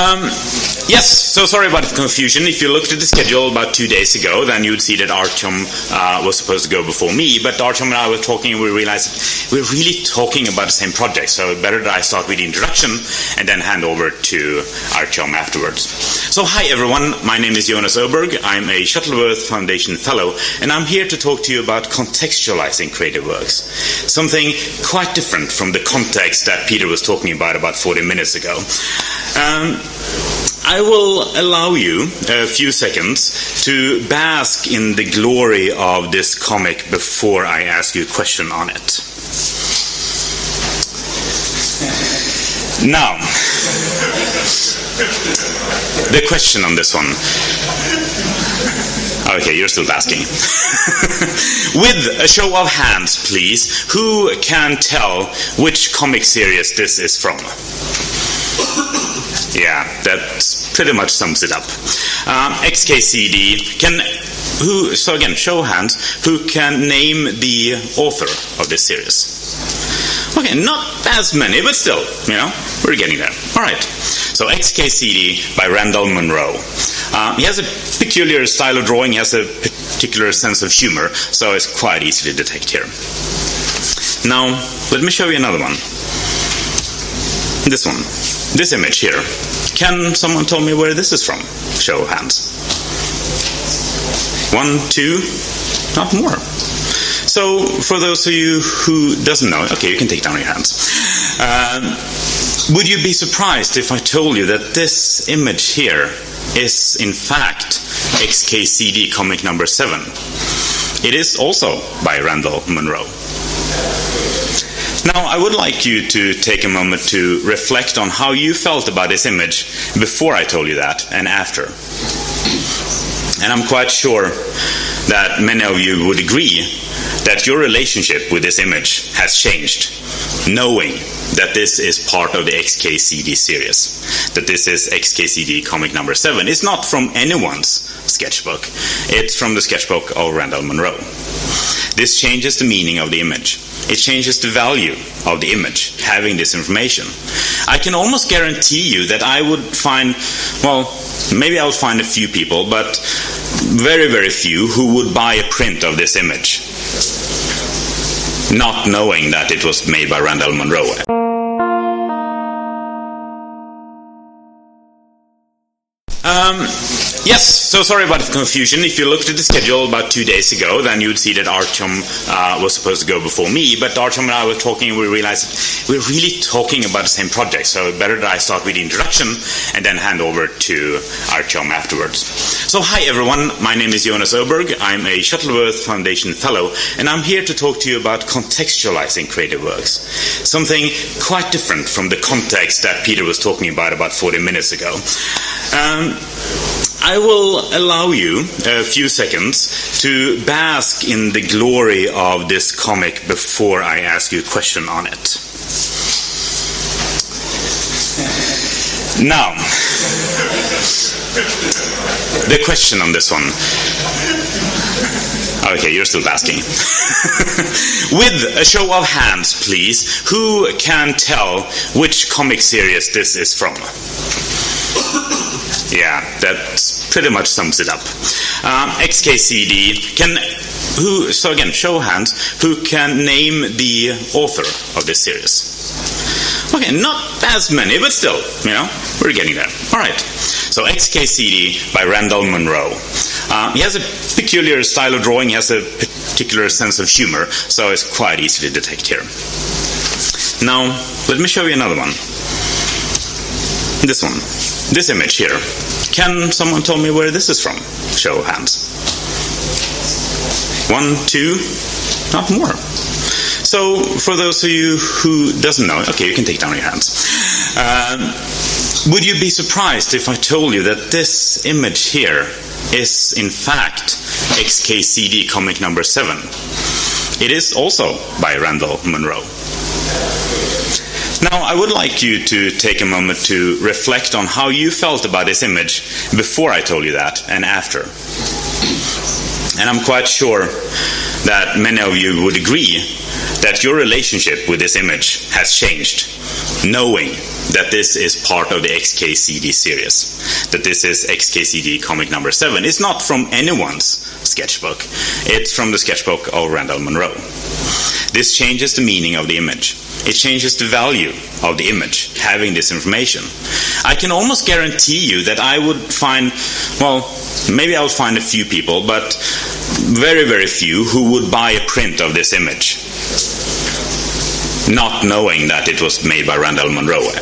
Yes, so sorry about the confusion. If you looked at the schedule about 2 days ago, then you'd see that Artyom was supposed to go before me, but Artyom and I were talking and we realized that we're really talking about the same project, so better that I start with the introduction and then hand over to Artyom afterwards. So hi everyone, my name is Jonas Öberg. I'm a Shuttleworth Foundation Fellow, and I'm here to talk to you about contextualizing creative works. Something quite different from the context that Peter was talking about 40 minutes ago. I will allow you a few seconds to bask in the glory of this comic before I ask you a question on it. Now, the question on this one. Okay, you're still basking. With a show of hands, please, who can tell which comic series this is from? Yeah, that pretty much sums it up. XKCD so again, show of hands, who can name the author of this series? Okay, not as many, but still, we're getting there. Alright, so XKCD by Randall Munroe. He has a peculiar style of drawing, he has a particular sense of humor, so it's quite easy to detect here. Now, let me show you another one. This one. This image here. Can someone tell me where this is from? Show of hands. 1, 2, not more. So, for those of you who doesn't know, okay, you can take down your hands. Would you be surprised if I told you that this image here is, in fact, XKCD comic number 7? It is also by Randall Munroe. Now, I would like you to take a moment to reflect on how you felt about this image before I told you that and after. And I'm quite sure that many of you would agree that your relationship with this image has changed, knowing that this is part of the XKCD series, that this is XKCD comic number 7. It's not from anyone's sketchbook. It's from the sketchbook of Randall Munroe. This changes the meaning of the image. It changes the value of the image, having this information. I can almost guarantee you that I would find, maybe I would find a few people, but very, very few who would buy a print of this image, not knowing that it was made by Randall Munroe. Yes, so sorry about the confusion. If you looked at the schedule about 2 days ago, then you'd see that Artyom was supposed to go before me, but Artyom and I were talking and we realized that we're really talking about the same project, so better that I start with the introduction and then hand over to Artyom afterwards. So hi everyone, my name is Jonas Öberg. I'm a Shuttleworth Foundation Fellow, and I'm here to talk to you about contextualizing creative works. Something quite different from the context that Peter was talking about 40 minutes ago. I will allow you a few seconds to bask in the glory of this comic before I ask you a question on it. Now, the question on this one. Okay, you're still basking. With a show of hands, please, who can tell which comic series this is from? Yeah, that pretty much sums it up. XKCD so again, show of hands, who can name the author of this series? Okay, not as many, but still, we're getting there. Alright, so XKCD by Randall Munroe. He has a peculiar style of drawing, he has a particular sense of humor, so it's quite easy to detect here. Now, let me show you another one. This one. This image here. Can someone tell me where this is from? Show of hands. 1, 2, not more. So, for those of you who doesn't know, okay, you can take down your hands. Would you be surprised if I told you that this image here is, in fact, XKCD comic number 7? It is also by Randall Munroe. Now, I would like you to take a moment to reflect on how you felt about this image before I told you that and after. And I'm quite sure that many of you would agree that your relationship with this image has changed, knowing that this is part of the XKCD series, that this is XKCD comic number 7. It's not from anyone's sketchbook. It's from the sketchbook of Randall Munroe. This changes the meaning of the image. It changes the value of the image, having this information. I can almost guarantee you that I would find, well, maybe I'll find a few people, but very, very few who would buy a print of this image, not knowing that it was made by Randall Munroe.